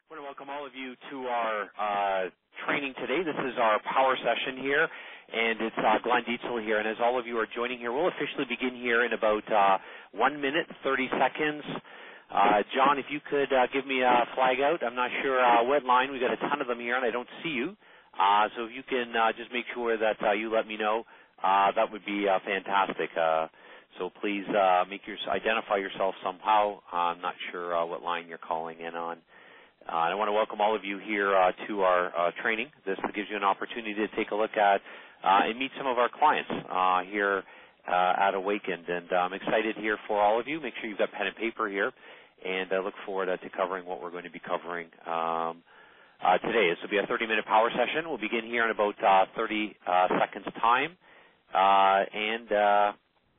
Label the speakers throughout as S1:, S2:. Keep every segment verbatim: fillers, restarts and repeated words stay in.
S1: I want to welcome all of you to our uh, training today. This is our power session here, and it's uh, Glenn Dietzel here. And as all of you are joining here, we'll officially begin here in about uh, one minute, thirty seconds. Uh, John, if you could uh, give me a flag out. I'm not sure uh, what line. We've got a ton of them here, and I don't see you. Uh, so if you can uh, just make sure that uh, you let me know, uh, that would be uh, fantastic. Uh, so please uh, make your, identify yourself somehow. Uh, I'm not sure uh, what line you're calling in on. Uh, I want to welcome all of you here uh, to our uh, training. This gives you an opportunity to take a look at uh, and meet some of our clients uh, here uh, at Awakened. And I'm excited here for all of you. Make sure you've got pen and paper here, and I look forward uh, to covering what we're going to be covering um, uh, today. This will be a thirty-minute power session. We'll begin here in about uh, thirty uh, seconds time. Uh, and... Uh,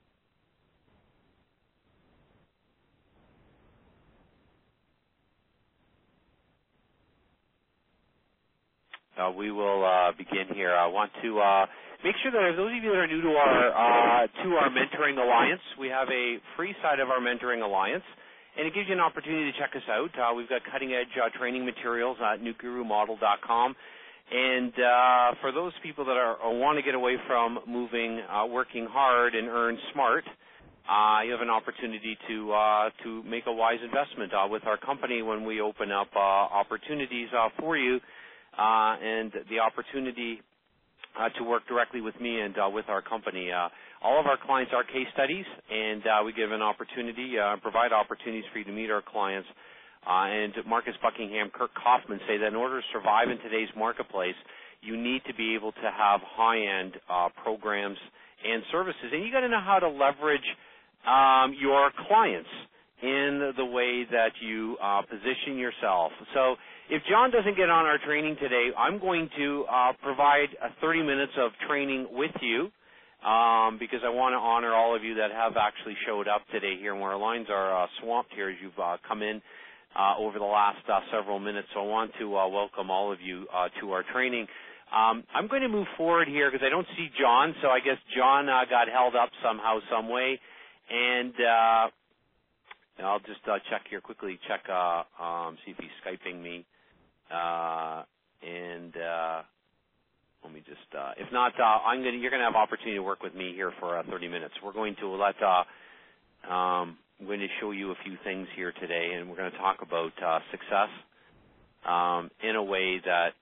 S1: Uh, we will uh, begin here. I want to uh, make sure that those of you that are new to our uh, to our Mentoring Alliance, we have a free side of our Mentoring Alliance, and it gives you an opportunity to check us out. Uh, we've got cutting-edge uh, training materials at new guru model dot com, and uh, for those people that are uh, want to get away from moving, uh, working hard, and earn smart, uh, you have an opportunity to uh, to make a wise investment uh, with our company when we open up uh, opportunities uh, for you. Uh, and the opportunity uh, to work directly with me and uh, with our company. Uh, all of our clients are case studies, and uh, we give an opportunity, uh, provide opportunities for you to meet our clients. Uh, and Marcus Buckingham, Kirk Kaufman say that in order to survive in today's marketplace, you need to be able to have high-end uh, programs and services. And you got to know how to leverage um, your clients in the way that you uh, position yourself. So if John doesn't get on our training today, I'm going to uh, provide uh, thirty minutes of training with you um, because I want to honor all of you that have actually showed up today here, and where our lines are uh, swamped here as you've uh, come in uh, over the last uh, several minutes. So I want to uh, welcome all of you uh, to our training. Um, I'm going to move forward here because I don't see John, so I guess John uh, got held up somehow, some way, and uh, I'll just uh, check here quickly, check, uh, um, see if he's Skyping me. Uh, and uh, let me just, uh, if not, uh, I'm gonna, you're going to have opportunity to work with me here for uh, thirty minutes. We're going to let, uh, um, I'm going to show you a few things here today, and we're going to talk about uh, success um, in a way that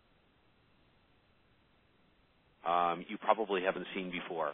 S1: um, you probably haven't seen before.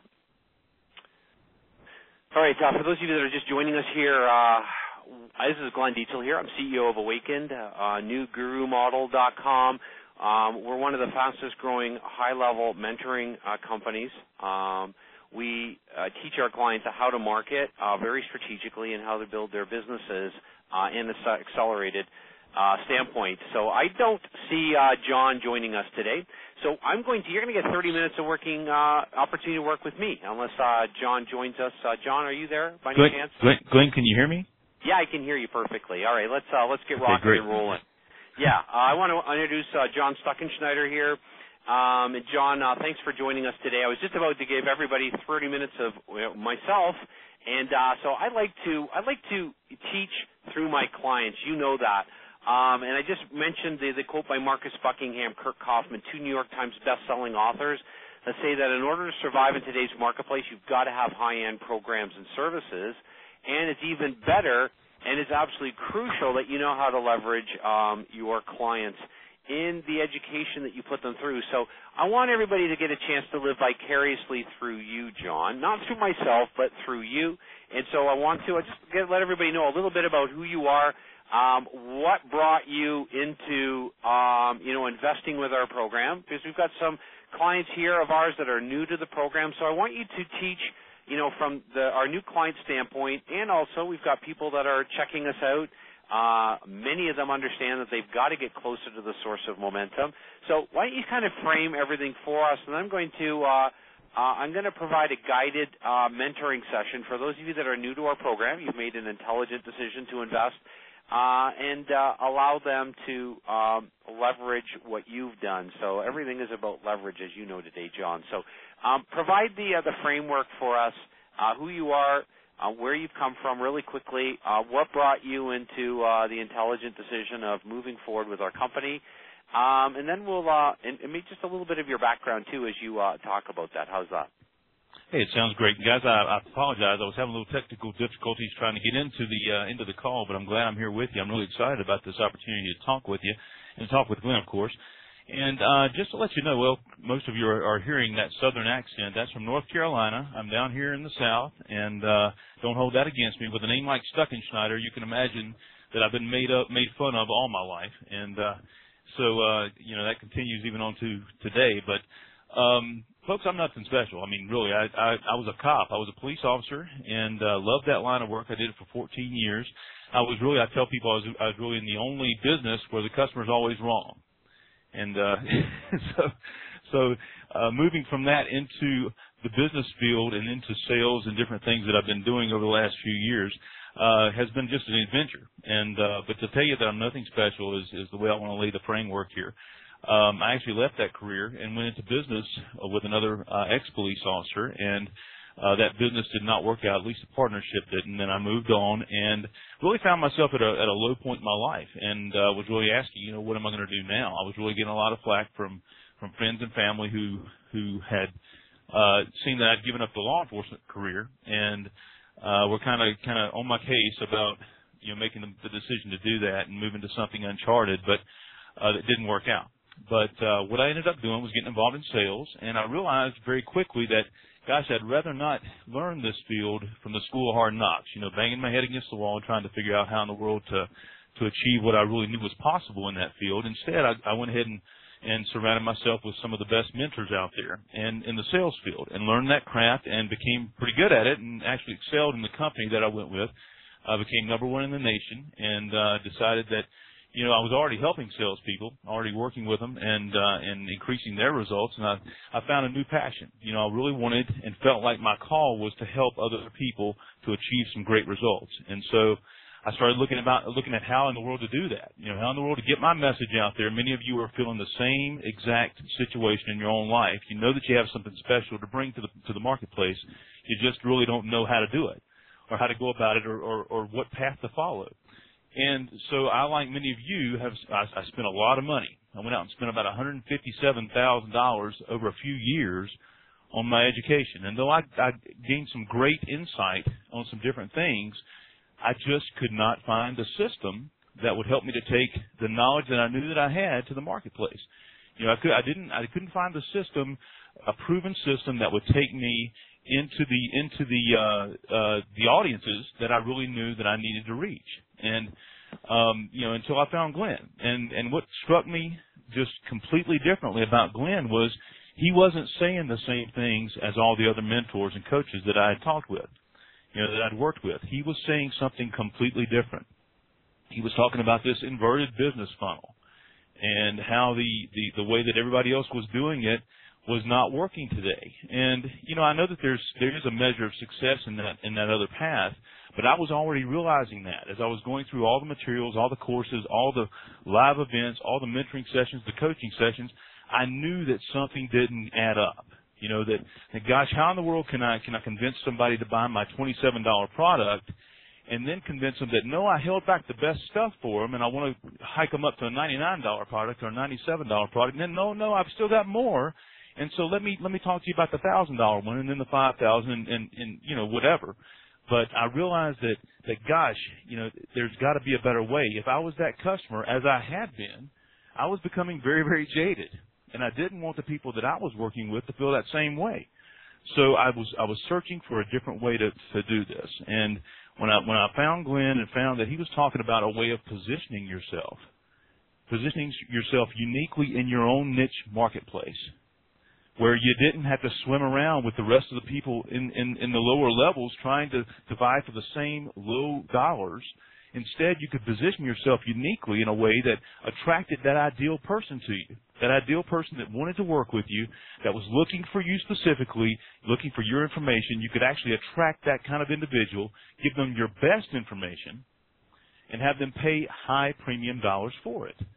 S1: All right, uh, for those of you that are just joining us here, uh, this is Glenn Dietzel here. I'm C E O of Awakened, uh, new guru model dot com. Um, we're one of the fastest-growing high-level mentoring uh, companies. Um, we uh, teach our clients how to market uh, very strategically and how to build their businesses uh, in an accelerated uh, standpoint. So I don't see uh, John joining us today. So I'm going to, you're going to get thirty minutes of working uh, opportunity to work with me, unless uh, John joins us. Uh, John, are you there by any
S2: Glenn,
S1: chance?
S2: Glenn, Glenn, can you hear me?
S1: Yeah, I can hear you perfectly. All right, let's uh, let's get
S2: Okay,
S1: rocking
S2: great.
S1: and rolling. Yeah, uh, I want to introduce uh, John Stuckenschneider here. Um, and John, uh, thanks for joining us today. I was just about to give everybody thirty minutes of you know, myself, and uh, so I like to I like to teach through my clients. You know that. Um, and I just mentioned the, the quote by Marcus Buckingham, Kirk Kaufman, two New York Times best-selling authors, that say that in order to survive in today's marketplace, you've got to have high-end programs and services. And it's even better, and it's absolutely crucial that you know how to leverage um, your clients in the education that you put them through. So I want everybody to get a chance to live vicariously through you, John, not through myself, but through you. And so I want to I just get, let everybody know a little bit about who you are, um, what brought you into um, you know investing with our program, because we've got some clients here of ours that are new to the program. So I want you to teach you know, from the, our new client standpoint, and also we've got people that are checking us out. Uh, many of them understand that they've got to get closer to the source of momentum. So why don't you kind of frame everything for us, and I'm going to uh, uh, I'm going to provide a guided uh, mentoring session for those of you that are new to our program. You've made an intelligent decision to invest, uh, and uh, allow them to um, leverage what you've done. So everything is about leverage, as you know today, John. So um, provide the uh, the framework for us, uh, who you are, uh, where you've come from really quickly, uh, what brought you into uh, the intelligent decision of moving forward with our company, um, and then we'll uh, and, and maybe just a little bit of your background too as you uh, talk about that. How's that?
S2: Hey, it sounds great, guys. I, I apologize. I was having a little technical difficulties trying to get into the uh, into the call, but I'm glad I'm here with you. I'm really excited about this opportunity to talk with you and talk with Glenn, of course. And uh, just to let you know, well, most of you are, are hearing that southern accent. That's from North Carolina. I'm down here in the South, and uh, don't hold that against me. With a name like Stuckenschneider, you can imagine that I've been made up, made fun of all my life, and uh, so uh, you know that continues even on to today. But um, folks, I'm nothing special. I mean, really, I, I, I was a cop. I was a police officer, and uh, loved that line of work. I did it for fourteen years. I was really, I tell people, I was, I was really in the only business where the customer's always wrong. And uh, so, so uh, moving from that into the business field and into sales and different things that I've been doing over the last few years uh, has been just an adventure. And uh, but to tell you that I'm nothing special is, is the way I want to lay the framework here. Um, I actually left that career and went into business with another uh, ex-police officer, and Uh, that business did not work out, at least the partnership didn't, and then I moved on and really found myself at a, at a low point in my life and uh, was really asking, you know, what am I going to do now? I was really getting a lot of flack from, from friends and family who, who had uh, seen that I'd given up the law enforcement career and uh, were kind of kind of on my case about, you know, making the, the decision to do that and move into something uncharted, but uh, that didn't work out. But uh, what I ended up doing was getting involved in sales, and I realized very quickly that, gosh, I'd rather not learn this field from the school of hard knocks, you know, banging my head against the wall, trying to figure out how in the world to to achieve what I really knew was possible in that field. Instead, I, I went ahead and, and surrounded myself with some of the best mentors out there and in the sales field and learned that craft and became pretty good at it and actually excelled in the company that I went with. I became number one in the nation and uh, decided that, you know, I was already helping salespeople, already working with them and uh, and increasing their results, and I, I found a new passion. You know, I really wanted and felt like my call was to help other people to achieve some great results. And so I started looking about looking at how in the world to do that. You know, how in the world to get my message out there. Many of you are feeling the same exact situation in your own life. You know that you have something special to bring to the to the marketplace. You just really don't know how to do it, or how to go about it, or or, or what path to follow. And so I, like many of you, have I, I spent a lot of money. I went out and spent about one hundred fifty-seven thousand dollars over a few years on my education. And though I, I gained some great insight on some different things, I just could not find a system that would help me to take the knowledge that I knew that I had to the marketplace. You know, I could I didn't I couldn't find a system, a proven system that would take me into the into the uh, uh, the audiences that I really knew that I needed to reach. And, um, you know, until I found Glenn. And, and what struck me just completely differently about Glenn was he wasn't saying the same things as all the other mentors and coaches that I had talked with, you know, that I'd worked with. He was saying something completely different. He was talking about this inverted business funnel and how the, the, the way that everybody else was doing it was not working today. And, you know, I know that there's, there is a measure of success in that, in that other path, but I was already realizing that as I was going through all the materials, all the courses, all the live events, all the mentoring sessions, the coaching sessions, I knew that something didn't add up. You know, that, that gosh, how in the world can I, can I convince somebody to buy my twenty-seven dollar product and then convince them that, no, I held back the best stuff for them and I want to hike them up to a ninety-nine dollar product or a ninety-seven dollar product. And then, no, no, I've still got more. And so let me, let me talk to you about the one thousand dollar one and then the five thousand and, and, and, you know, whatever. But I realized that, that, gosh, you know, there's got to be a better way. If I was that customer, as I had been, I was becoming very, very jaded. And I didn't want the people that I was working with to feel that same way. So I was, I was searching for a different way to, to do this. And when I, when I found Glenn and found that he was talking about a way of positioning yourself, positioning yourself uniquely in your own niche marketplace, where you didn't have to swim around with the rest of the people in, in, in the lower levels trying to, to vie for the same low dollars. Instead, you could position yourself uniquely in a way that attracted that ideal person to you, that ideal person that wanted to work with you, that was looking for you specifically, looking for your information. You could actually attract that kind of individual, give them your best information, and have them pay high premium dollars for it.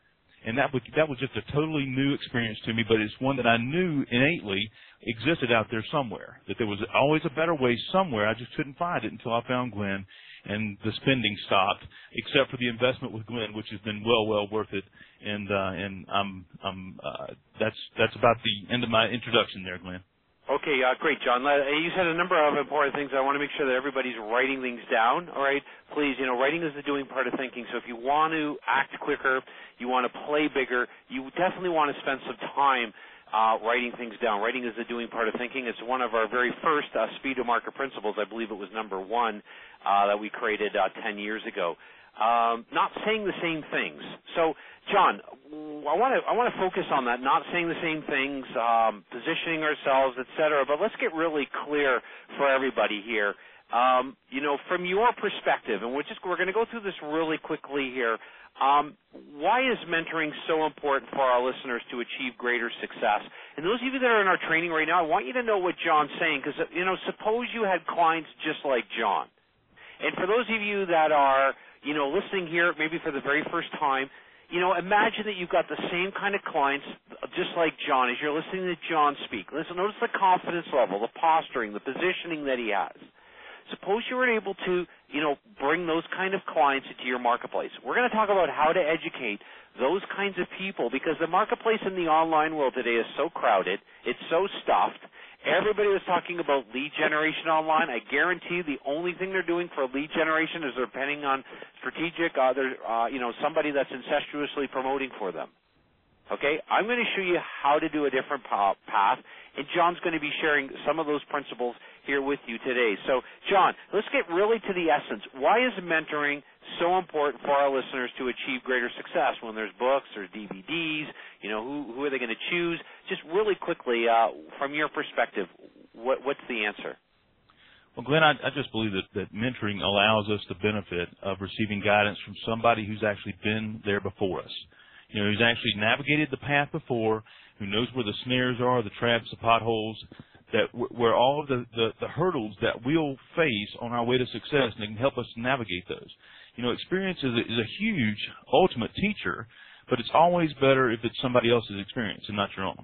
S2: And that was, that was just a totally new experience to me, but it's one that I knew innately existed out there somewhere, that there was always a better way somewhere. I just couldn't find it until I found Glenn, and the spending stopped, except for the investment with Glenn, which has been well, well worth it. And uh, and I'm, I'm, uh, that's that's about the end of my introduction there, Glenn.
S1: Okay, uh, great, John. You said a number of important things. I want to make sure that everybody's writing things down, all right? Please, you know, writing is the doing part of thinking. So if you want to act quicker, you want to play bigger, you definitely want to spend some time uh, writing things down. Writing is the doing part of thinking. It's one of our very first uh, speed to market principles. I believe it was number one uh, that we created uh, ten years ago. Um, not saying the same things. So, John, I want to I want to focus on that. Not saying the same things, um, positioning ourselves, et cetera. But let's get really clear for everybody here. Um, you know, from your perspective, and we're just we're going to go through this really quickly here. Um, why is mentoring so important for our listeners to achieve greater success? And those of you that are in our training right now, I want you to know what John's saying, because you know, suppose you had clients just like John, and for those of you that are you know, listening here maybe for the very first time, you know, imagine that you've got the same kind of clients just like John as you're listening to John speak. Listen, notice the confidence level, the posturing, the positioning that he has. Suppose you were able to, you know, bring those kind of clients into your marketplace. We're going to talk about how to educate those kinds of people, because the marketplace in the online world today is so crowded, it's so stuffed. Everybody was talking about lead generation online. I guarantee the only thing they're doing for lead generation is they're depending on strategic, uh, uh, you know, somebody that's incestuously promoting for them. Okay? I'm going to show you how to do a different path, and John's going to be sharing some of those principles here with you today. So, John, let's get really to the essence. Why is mentoring so important for our listeners to achieve greater success? When there's books, there's D V Ds, you know, who, who are they going to choose? Just really quickly, uh, from your perspective, what, what's the answer?
S2: Well, Glenn, I, I just believe that, that mentoring allows us the benefit of receiving guidance from somebody who's actually been there before us. You know, who's actually navigated the path before, who knows where the snares are, the traps, the potholes, that where all of the, the, the hurdles that we'll face on our way to success, and they can help us navigate those. You know, experience is a, is a huge ultimate teacher, but it's always better if it's somebody else's experience and not your own.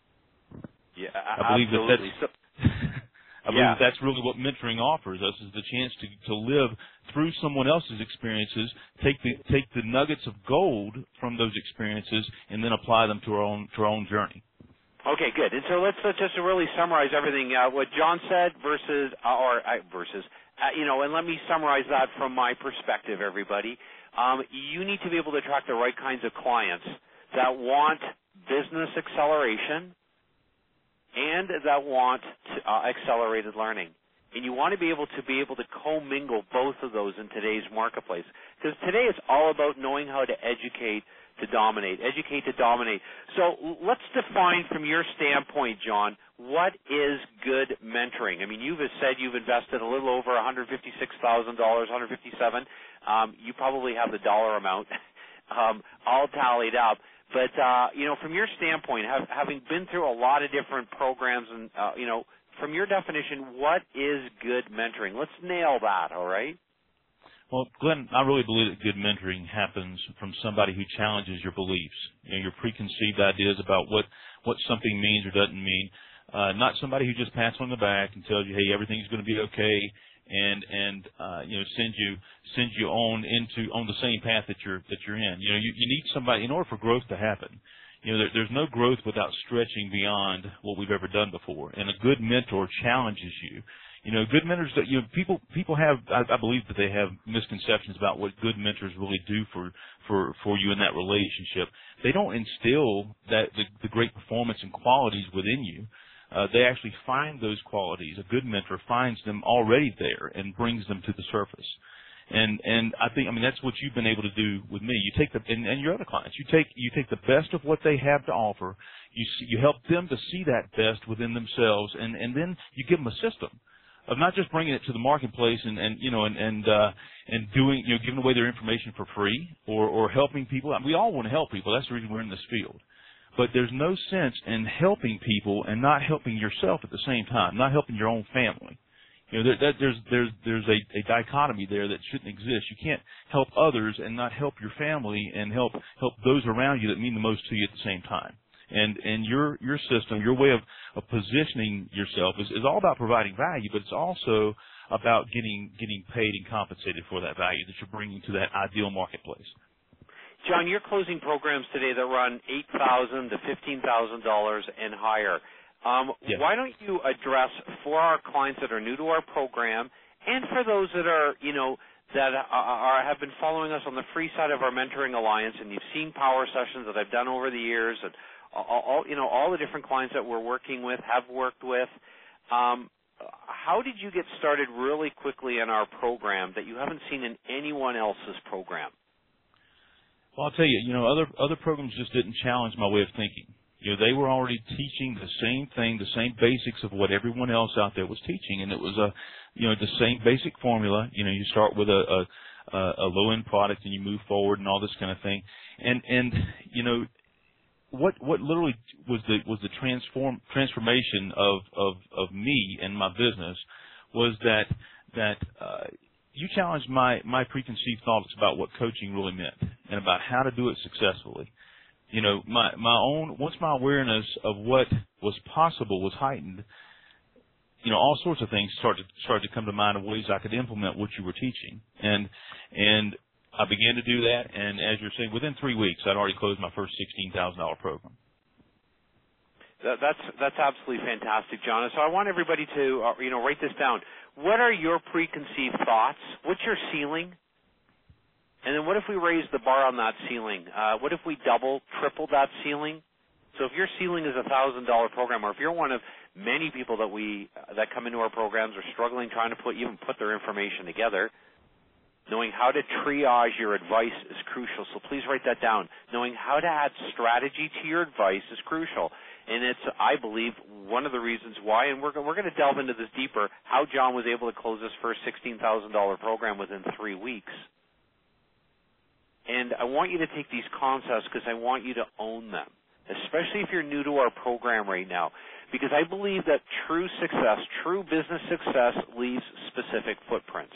S1: Yeah,
S2: I believe
S1: absolutely.
S2: that that's, I believe
S1: yeah.
S2: that that's really what mentoring offers us, is the chance to, to live through someone else's experiences, take the take the nuggets of gold from those experiences, and then apply them to our own to our own journey.
S1: Okay, good. And so let's, let's just really summarize everything, uh, what John said versus, uh, or uh, versus, uh, you know, and let me summarize that from my perspective, everybody. Um, you need to be able to attract the right kinds of clients that want business acceleration and that want to, uh, accelerated learning. And you want to be able to be able to commingle both of those in today's marketplace. Because today it's all about knowing how to educate to dominate, educate to dominate. So let's define from your standpoint, John, what is good mentoring? I mean, you've said you've invested a little over one hundred fifty-six thousand dollars, one hundred fifty-seven thousand dollars. Um, you probably have the dollar amount um, all tallied up. But, uh, you know, from your standpoint, have, having been through a lot of different programs and, uh, you know, from your definition, what is good mentoring? Let's nail that, all right?
S2: Well, Glenn, I really believe that good mentoring happens from somebody who challenges your beliefs, you know, your preconceived ideas about what, what something means or doesn't mean. Uh, not somebody who just pats on the back and tells you, hey, everything's going to be okay, and and uh, you know sends you sends you on into on the same path that you're that you're in. You know, you, you need somebody in order for growth to happen. You know, there, there's no growth without stretching beyond what we've ever done before, and a good mentor challenges you. You know, good mentors that you know, people people have. I, I believe that they have misconceptions about what good mentors really do for for for you in that relationship. They don't instill that the, the great performance and qualities within you. Uh, they actually find those qualities. A good mentor finds them already there and brings them to the surface. And and I think I mean that's what you've been able to do with me. You take the and, and your other clients. You take you take the best of what they have to offer. You see, you help them to see that best within themselves, and and then you give them a system of not just bringing it to the marketplace and, and you know and and uh, and doing you know giving away their information for free or or helping people. I mean, we all want to help people. That's the reason we're in this field. But there's no sense in helping people and not helping yourself at the same time, not helping your own family. You know, there, that, there's there's there's a, a dichotomy there that shouldn't exist. You can't help others and not help your family and help help those around you that mean the most to you at the same time. And and your your system, your way of, of positioning yourself is, is all about providing value, but it's also about getting getting paid and compensated for that value that you're bringing to that ideal marketplace.
S1: John, you're closing programs today that run eight thousand dollars to fifteen thousand dollars and higher. Um,
S2: yes.
S1: Why don't you address for our clients that are new to our program, and for those that are, you know, that are, have been following us on the free side of our Mentoring Alliance, and you've seen power sessions that I've done over the years, and all, you know, all the different clients that we're working with, have worked with. Um, how did you get started really quickly in our program that you haven't seen in anyone else's program?
S2: Well, I'll tell you, you know, other other programs just didn't challenge my way of thinking. You know, they were already teaching the same thing, the same basics of what everyone else out there was teaching, and it was a, you know, the same basic formula. You know, you start with a a, a low-end product and you move forward and all this kind of thing. And and you know, what what literally was the was the transform transformation of of of me and my business was that that uh, you challenged my my preconceived thoughts about what coaching really meant and about how to do it successfully. You know, my, my own, once my awareness of what was possible was heightened, you know, all sorts of things started, started to come to mind of ways I could implement what you were teaching. And, and I began to do that, and as you're saying, within three weeks, I'd already closed my first sixteen thousand dollars program.
S1: That, that's, that's absolutely fantastic, John. So I want everybody to, uh, you know, write this down. What are your preconceived thoughts? What's your ceiling? And then what if we raise the bar on that ceiling? Uh, what if we double, triple that ceiling? So if your ceiling is a one thousand dollars program, or if you're one of many people that we uh, that come into our programs are struggling trying to put even put their information together, knowing how to triage your advice is crucial. So please write that down. Knowing how to add strategy to your advice is crucial. And it's, I believe, one of the reasons why, and we're, we're going to delve into this deeper, how John was able to close his first sixteen thousand dollars program within three weeks. And I want you to take these concepts because I want you to own them, especially if you're new to our program right now, because I believe that true success, true business success leaves specific footprints.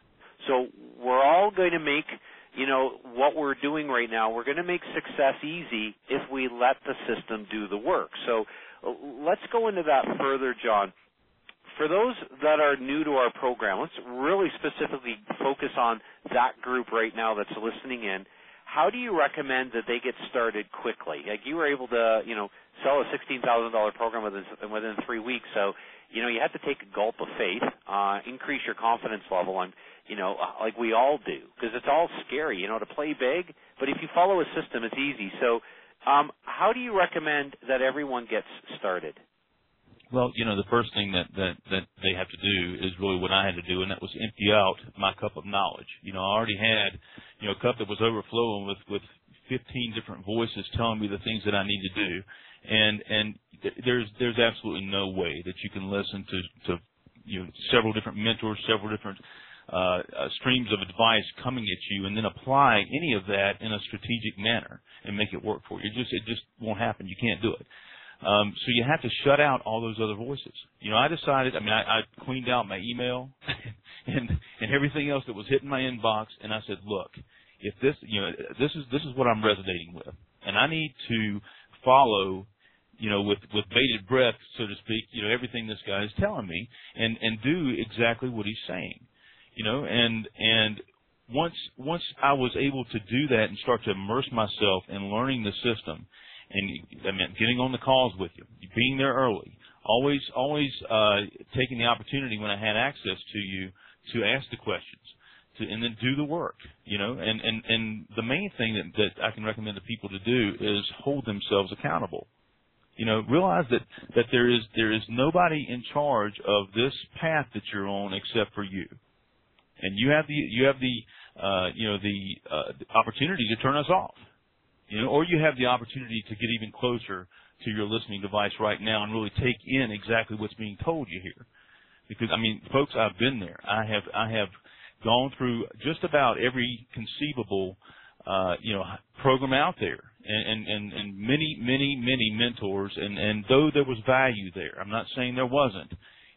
S1: So we're all going to make, you know, what we're doing right now, we're going to make success easy if we let the system do the work. So let's go into that further, John. For those that are new to our program, let's really specifically focus on that group right now that's listening in. How do you recommend that they get started quickly? Like you were able to, you know, sell a sixteen thousand dollars program within within three weeks. So, you know, you have to take a gulp of faith, uh, increase your confidence level, on, you know, like we all do, because it's all scary, you know, to play big. But if you follow a system, it's easy. So, um, how do you recommend that everyone gets started?
S2: Well, you know, the first thing that, that, that they have to do is really what I had to do, and that was empty out my cup of knowledge. You know, I already had, you know, a cup that was overflowing with, with fifteen different voices telling me the things that I need to do. And, and there's, there's absolutely no way that you can listen to, to, you know, several different mentors, several different, uh, uh, streams of advice coming at you and then apply any of that in a strategic manner and make it work for you. It just, it just won't happen. You can't do it. Um, so you have to shut out all those other voices. You know, I decided, I mean, I, I cleaned out my email and, and everything else that was hitting my inbox, and I said, look, if this, you know, this is, this is what I'm resonating with, and I need to follow, you know, with, with bated breath, so to speak, you know, everything this guy is telling me and, and do exactly what he's saying, you know, and, and once, once I was able to do that and start to immerse myself in learning the system, and I mean, getting on the calls with you, being there early, always, always uh, taking the opportunity when I had access to you to ask the questions, to, and then do the work. You know, and and and the main thing that that I can recommend to people to do is hold themselves accountable. You know, realize that that there is there is nobody in charge of this path that you're on except for you, and you have the you have the uh, you know the, uh, the opportunity to turn us off. You know, or you have the opportunity to get even closer to your listening device right now and really take in exactly what's being told you here. Because, I mean, folks, I've been there. I have I have gone through just about every conceivable, uh, you know, program out there, and, and, and, and many, many, many mentors. And, and though there was value there, I'm not saying there wasn't,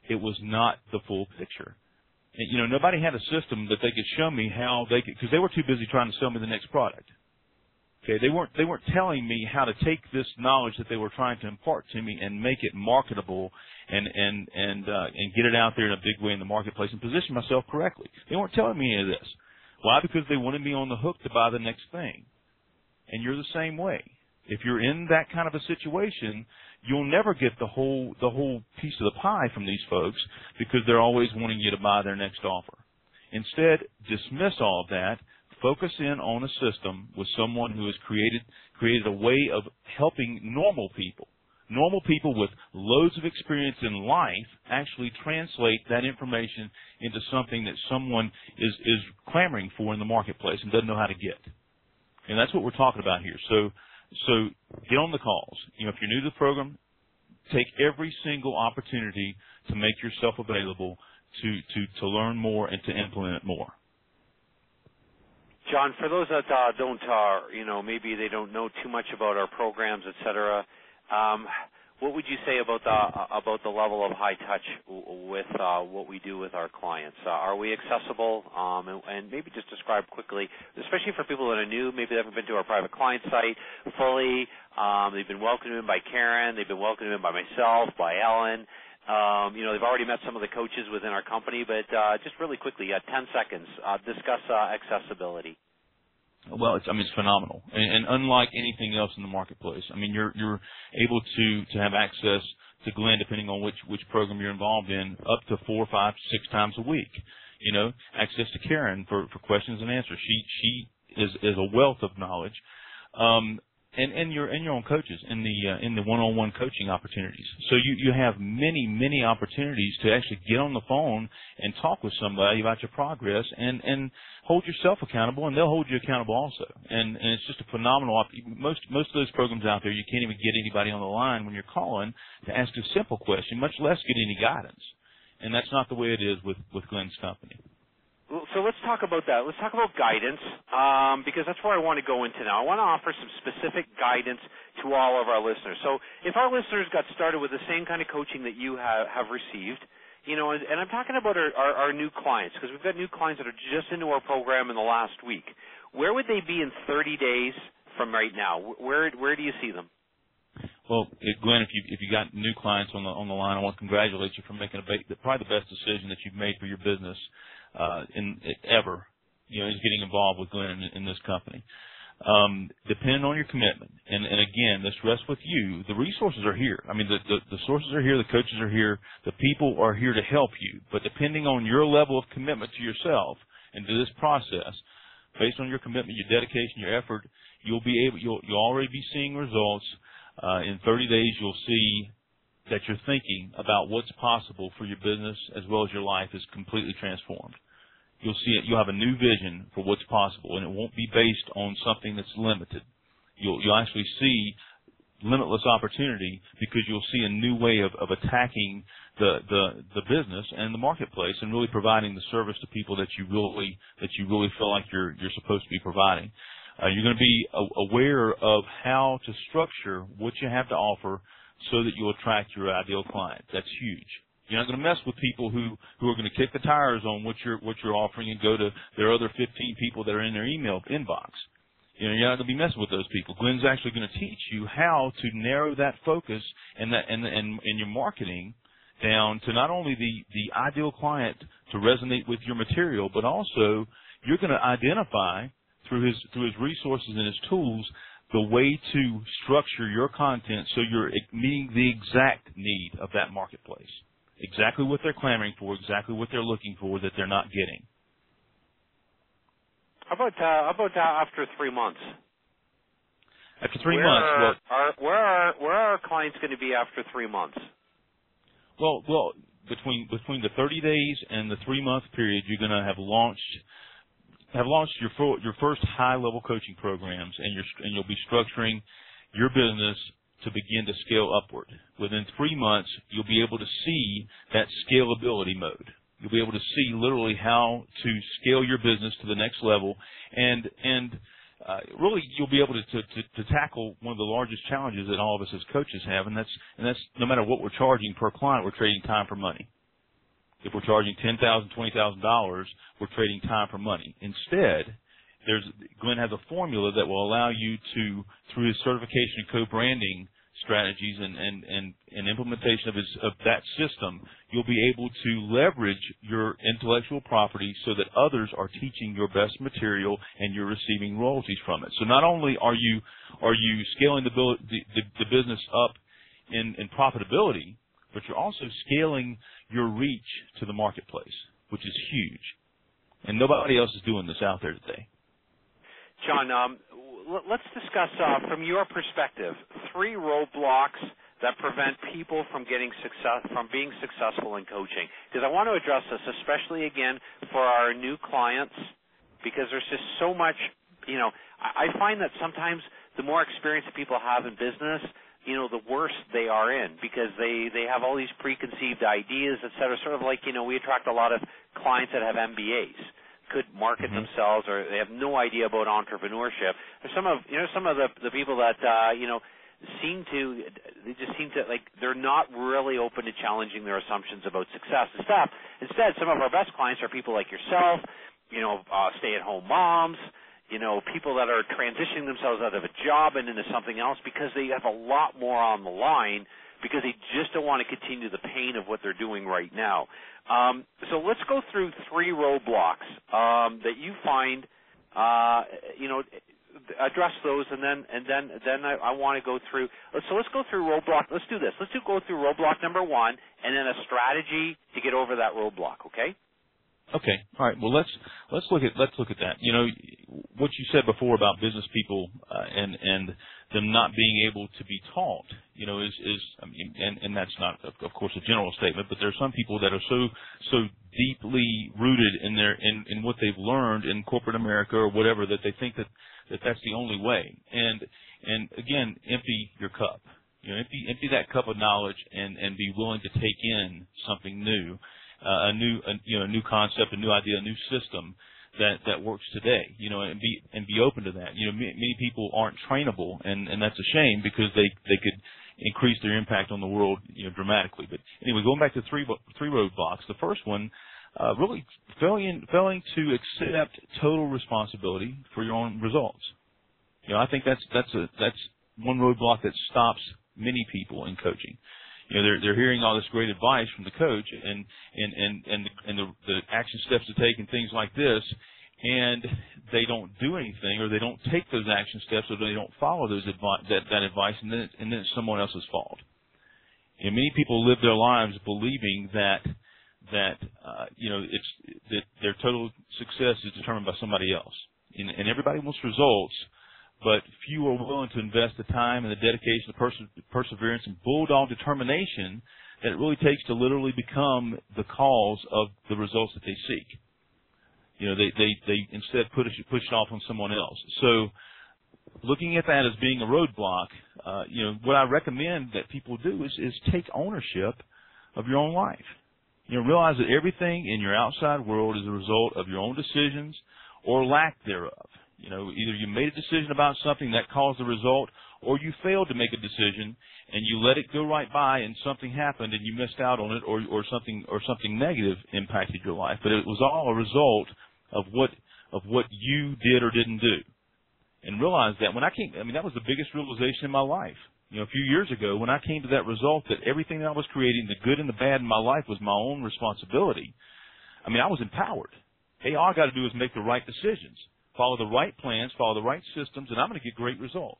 S2: it was not the full picture. And, you know, nobody had a system that they could show me how they could, because they were too busy trying to sell me the next product. Okay, they weren't they weren't telling me how to take this knowledge that they were trying to impart to me and make it marketable and and and uh, and get it out there in a big way in the marketplace and position myself correctly. They weren't telling me any of this. Why? Because they wanted me on the hook to buy the next thing. And you're the same way. If you're in that kind of a situation, you'll never get the whole the whole piece of the pie from these folks because they're always wanting you to buy their next offer. Instead, dismiss all of that. Focus in on a system with someone who has created created a way of helping normal people, normal people with loads of experience in life, actually translate that information into something that someone is, is clamoring for in the marketplace and doesn't know how to get. And that's what we're talking about here. So, so get on the calls. You know, if you're new to the program, take every single opportunity to make yourself available to, to, to learn more and to implement more.
S1: John, for those that uh, don't, uh, you know, maybe they don't know too much about our programs, et cetera, um, what would you say about the uh, about the level of high touch w- with uh, what we do with our clients? Uh, are we accessible? Um, and, and maybe just describe quickly, especially for people that are new, maybe they haven't been to our private client site fully. Um, they've been welcomed in by Karen. They've been welcomed in by myself, by Ellen. Um, you know, they've already met some of the coaches within our company, but uh, just really quickly, uh, ten seconds, uh, discuss uh, accessibility.
S2: Well, it's, I mean, it's phenomenal, and, and unlike anything else in the marketplace. I mean, you're you're able to to have access to Glenn, depending on which which program you're involved in, up to four, five, six times a week. You know, access to Karen for for questions and answers. She she is is a wealth of knowledge. Um, And, and your and your own coaches in the uh, in the one-on-one coaching opportunities. So you, you have many many opportunities to actually get on the phone and talk with somebody about your progress and, and hold yourself accountable, and they'll hold you accountable also. And, and it's just a phenomenal. Op- most most of those programs out there, you can't even get anybody on the line when you're calling to ask a simple question, much less get any guidance. And that's not the way it is with with Glenn's company.
S1: So let's talk about that. Let's talk about guidance, um, because that's where I want to go into now. I want to offer some specific guidance to all of our listeners. So if our listeners got started with the same kind of coaching that you have, have received, you know, and, and I'm talking about our, our, our new clients, because we've got new clients that are just into our program in the last week. Where would they be in thirty days from right now? Where where do you see them?
S2: Well, Glenn, if you if you got new clients on the on the line, I want to congratulate you for making a probably the best decision that you've made for your business. Uh, in ever, you know, is getting involved with Glenn in, in this company. Um, depending on your commitment, and, and again, this rests with you. The resources are here. I mean, the, the, the sources are here, the coaches are here, the people are here to help you. But depending on your level of commitment to yourself and to this process, based on your commitment, your dedication, your effort, you'll be able, you'll, you'll already be seeing results. Uh, in thirty days, you'll see that you're thinking about what's possible for your business as well as your life is completely transformed. You'll see it. You'll have a new vision for what's possible, and it won't be based on something that's limited. You'll, you'll actually see limitless opportunity because you'll see a new way of, of attacking the, the, the business and the marketplace and really providing the service to people that you really that you really feel like you're you're supposed to be providing. Uh, you're going to be aware of how to structure what you have to offer so that you'll attract your ideal client. That's huge. You're not going to mess with people who, who are going to kick the tires on what you're what you're offering and go to their other fifteen people that are in their email inbox. You know, you're not going to be messing with those people. Glenn's actually going to teach you how to narrow that focus and that and and, and your marketing down to not only the, the ideal client to resonate with your material, but also you're going to identify through his through his resources and his tools the way to structure your content so you're meeting the exact need of that marketplace. Exactly what they're clamoring for, exactly what they're looking for that they're not getting.
S1: How about uh, how about uh, after three months?
S2: After three
S1: where
S2: months,
S1: are,
S2: well,
S1: are, where are where are our clients going to be after three months?
S2: Well, well, between between the thirty days and the three month period, you're going to have launched have launched your full, your first high level coaching programs, and you're and you'll be structuring your business to begin to scale upward. Within three months, you'll be able to see that scalability mode. You'll be able to see literally how to scale your business to the next level, and and uh, really you'll be able to, to, to, to tackle one of the largest challenges that all of us as coaches have, and that's and that's no matter what we're charging per client, we're trading time for money. If we're charging ten thousand dollars, twenty thousand dollars, we're trading time for money. Instead, there's Glenn has a formula that will allow you to, through his certification and co-branding strategies and, and, and, and implementation of, his, of that system, you'll be able to leverage your intellectual property so that others are teaching your best material and you're receiving royalties from it. So not only are you are you scaling the, the, the, the business up in, in profitability, but you're also scaling your reach to the marketplace, which is huge. And nobody else is doing this out there today.
S1: John, um, let's discuss, uh, from your perspective, three roadblocks that prevent people from getting success, from being successful in coaching. Because I want to address this, especially again for our new clients, because there's just so much. You know, I find that sometimes the more experience that people have in business, you know, the worse they are in, because they they have all these preconceived ideas, et cetera. Sort of like, you know, we attract a lot of clients that have M B As. Could market mm-hmm. themselves, or they have no idea about entrepreneurship. There's some of you know some of the the people that uh, you know seem to they just seem to like they're not really open to challenging their assumptions about success and stuff. Instead, some of our best clients are people like yourself, you know, uh, stay-at-home moms, you know, people that are transitioning themselves out of a job and into something else because they have a lot more on the line, because they just don't want to continue the pain of what they're doing right now. Um, so let's go through three roadblocks um, that you find, uh, you know, address those, and then and then then I, I want to go through. So let's go through roadblock. Let's do this. Let's do go through roadblock number one, and then a strategy to get over that roadblock. Okay.
S2: Okay. All right. Well, let's let's look at let's look at that. You know, what you said before about business people uh, and and them not being able to be taught. You know, is is I mean, and and that's not, of course, a general statement, but there are some people that are so so deeply rooted in their in in what they've learned in corporate America or whatever, that they think that that that's the only way. And and again, empty your cup. You know, empty empty that cup of knowledge and and be willing to take in something new. Uh, a new, a, you know, a new concept, a new idea, a new system that, that works today, you know, and be and be open to that. You know, many, many people aren't trainable, and, and that's a shame, because they, they could increase their impact on the world, you know, dramatically. But anyway, going back to three three roadblocks. The first one, uh, really failing failing to accept total responsibility for your own results. You know, I think that's that's a that's one roadblock that stops many people in coaching. You know, they're they're hearing all this great advice from the coach and and and and, the, and the, the action steps to take and things like this, and they don't do anything, or they don't take those action steps, or they don't follow those advi- that that advice, and then it, and then it's someone else's fault. And many people live their lives believing that that uh, you know it's that their total success is determined by somebody else, and, and everybody wants results. But few are willing to invest the time and the dedication, the perse- perseverance, and bulldog determination that it really takes to literally become the cause of the results that they seek. You know, they, they, they instead push, push it off on someone else. So looking at that as being a roadblock, uh, you know, what I recommend that people do is, is take ownership of your own life. You know, realize that everything in your outside world is a result of your own decisions or lack thereof. You know, either you made a decision about something that caused the result, or you failed to make a decision and you let it go right by and something happened and you missed out on it, or, or something or something negative impacted your life. But it was all a result of what of what you did or didn't do. And realize that when I came, I mean, that was the biggest realization in my life. You know, a few years ago, when I came to that result that everything that I was creating, the good and the bad in my life, was my own responsibility. I mean, I was empowered. Hey, all I got to do is make the right decisions. Follow the right plans, follow the right systems, and I'm going to get great results.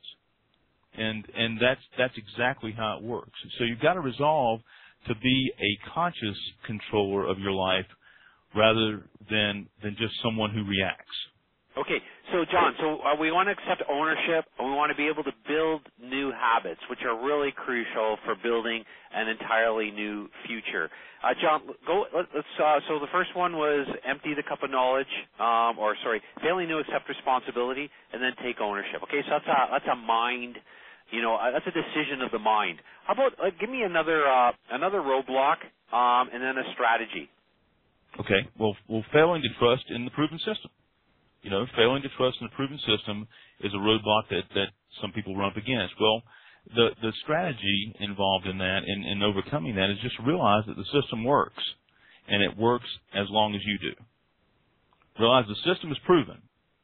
S2: And and that's that's exactly how it works. So you've got to resolve to be a conscious controller of your life rather than than just someone who reacts.
S1: Okay, so John, so uh, we want to accept ownership, and we want to be able to build new habits, which are really crucial for building an entirely new future. Uh, John, go. Let, let's. Uh, so the first one was empty the cup of knowledge, um, or sorry, failing to accept responsibility, and then take ownership. Okay, so that's a that's a mind. You know, uh, that's a decision of the mind. How about uh, give me another uh, another roadblock, um, and then a strategy.
S2: Okay. Well, well, failing to trust in the proven system. You know, failing to trust in a proven system is a roadblock that, that some people run up against. Well, the, the strategy involved in that and in overcoming that is just realize that the system works. and it works as long as you do. Realize the system is proven.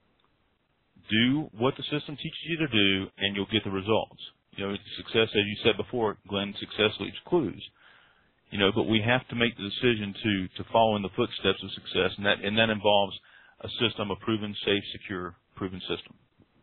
S2: Do what the system teaches you to do, and you'll get the results. You know, success, as you said before, Glenn, success leaves clues. You know, but we have to make the decision to to follow in the footsteps of success, and that and that involves a system, a proven, safe, secure, proven system.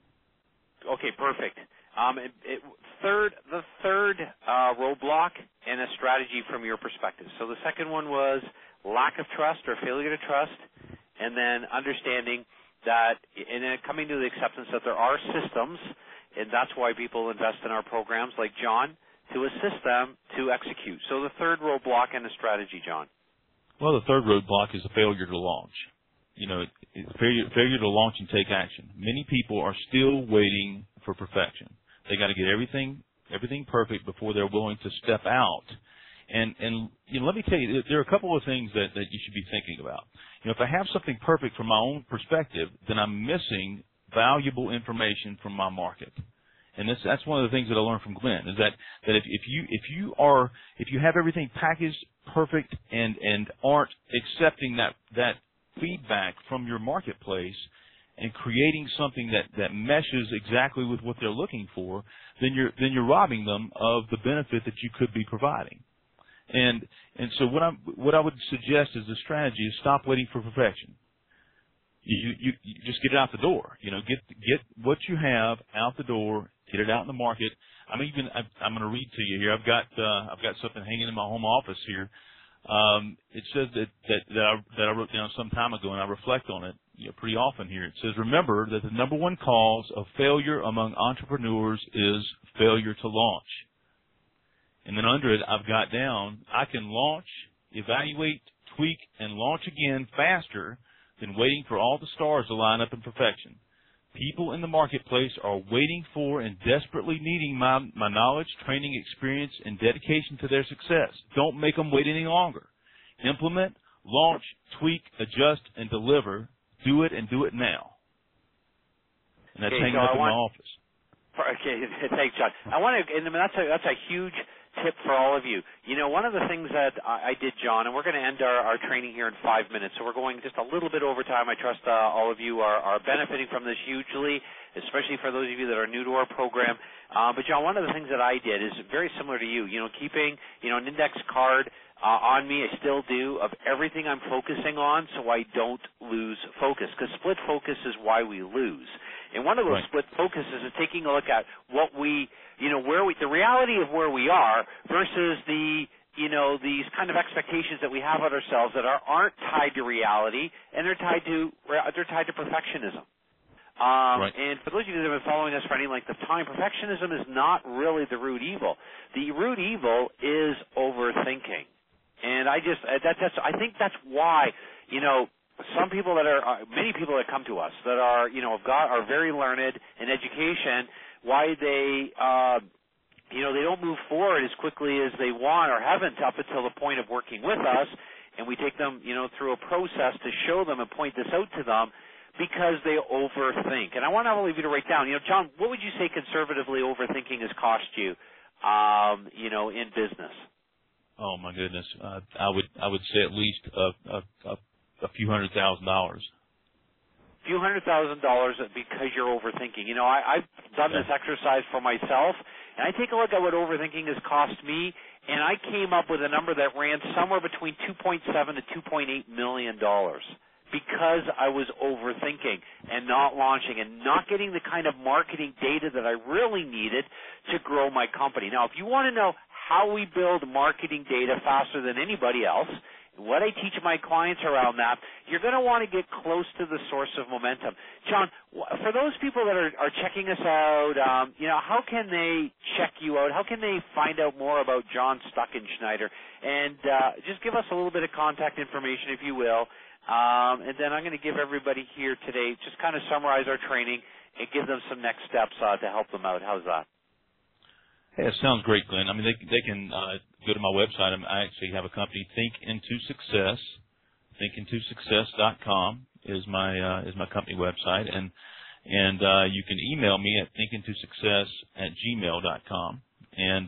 S1: Okay, perfect. Um, it, it, third, the third uh, roadblock and a strategy from your perspective. So the second one was lack of trust or failure to trust, and then understanding that, and then coming to the acceptance that there are systems, and that's why people invest in our programs like John, to assist them to execute. So the third roadblock and the strategy, John.
S2: Well, the third roadblock is a failure to launch. You know, it's failure, failure to launch and take action. Many people are still waiting for perfection. They got to get everything everything perfect before they're willing to step out. And and you know, let me tell you, there are a couple of things that, that you should be thinking about. You know, if I have something perfect from my own perspective, then I'm missing valuable information from my market. And this, that's one of the things that I learned from Glenn, is that, that if, if you if you are if you have everything packaged perfect and, and aren't accepting that that feedback from your marketplace and creating something that, that meshes exactly with what they're looking for, then you're then you're robbing them of the benefit that you could be providing. And and so what I what I would suggest as a strategy is stop waiting for perfection. You, you you just get it out the door. You know, get get what you have out the door. Get it out in the market. I'm even. I'm going to read to you here. I've got. Uh, I've got something hanging in my home office here. Um, it says that that that I, that I wrote down some time ago, and I reflect on it, you know, pretty often here. It says, remember that the number one cause of failure among entrepreneurs is failure to launch. And then under it, I've got down, I can launch, evaluate, tweak, and launch again faster than waiting for all the stars to line up in perfection. People in the marketplace are waiting for and desperately needing my, my knowledge, training, experience, and dedication to their success. Don't make them wait any longer. Implement, launch, tweak, adjust, and deliver. Do it and do it now. And that's
S1: okay,
S2: hanging
S1: so
S2: up
S1: I
S2: in
S1: want,
S2: my office.
S1: Okay, thanks, John. I want to, and that's a, that's a huge tip for all of you. You know, one of the things that I, I did, John, and we're going to end our, our training here in five minutes, so we're going just a little bit over time. I trust uh, all of you are, are benefiting from this hugely, especially for those of you that are new to our program. Uh, but, John, one of the things that I did is very similar to you, you know, keeping, you know, an index card uh, on me, I still do, of everything I'm focusing on so I don't lose focus, because split focus is why we lose. And one of those
S2: right.
S1: split focuses is taking a look at what we, you know, where we, the reality of where we are versus the, you know, these kind of expectations that we have of ourselves that are, aren't tied to reality, and they're tied to, they're tied to perfectionism. Um,
S2: right.
S1: And for those of you that have been following us for any length of time, perfectionism is not really the root evil. The root evil is overthinking. And I just, that, that's, I think that's why, you know, some people that are, uh, many people that come to us that are, you know, have got, are very learned in education, why they, uh, you know, they don't move forward as quickly as they want or haven't up until the point of working with us, and we take them, you know, through a process to show them and point this out to them because they overthink. And I want all of you to write down, you know, John, what would you say conservatively overthinking has cost you, um, you know, in business?
S2: Oh my goodness, uh, I would I would say at least a, a, a, a few hundred thousand dollars.
S1: A few hundred thousand dollars because you're overthinking. You know, I, I've done
S2: yeah.
S1: this exercise for myself, and I take a look at what overthinking has cost me, and I came up with a number that ran somewhere between two point seven to two point eight million dollars because I was overthinking and not launching and not getting the kind of marketing data that I really needed to grow my company. Now, if you want to know how we build marketing data faster than anybody else, what I teach my clients around that, you're going to want to get close to the source of momentum. John, for those people that are, are checking us out, um, you know, how can they check you out? How can they find out more about John Stuckenschneider? And uh, just give us a little bit of contact information, if you will. Um, and then I'm going to give everybody here today, just kind of summarize our training and give them some next steps uh, to help them out. How's that?
S2: Hey, it sounds great, Glenn. I mean, they they can uh, go to my website. I actually have a company, Think Into Success. think into success dot com is my uh, is my company website, and and uh, you can email me at think into success at gmail dot com. And